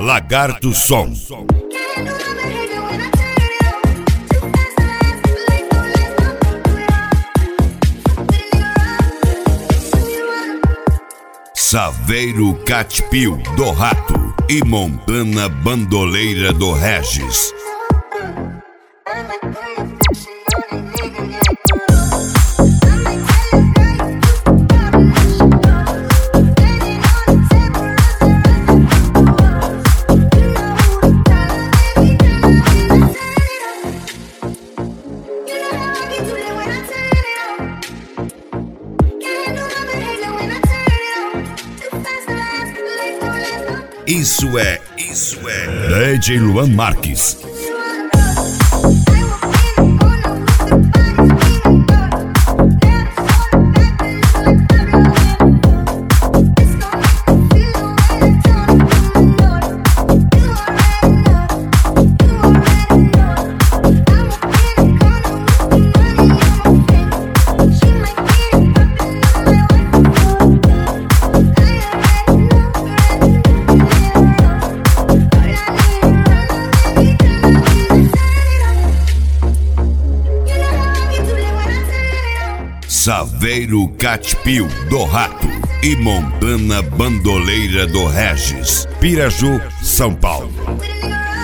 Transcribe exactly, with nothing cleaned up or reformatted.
Lagarto Som. Saveiro Catpil do Rato e Montana Bandoleira do Regis. Isso é, isso é D J Luan Marques. Saveiro Catpil do Rato e Montana Bandoleira do Regis, Piraju, São Paulo.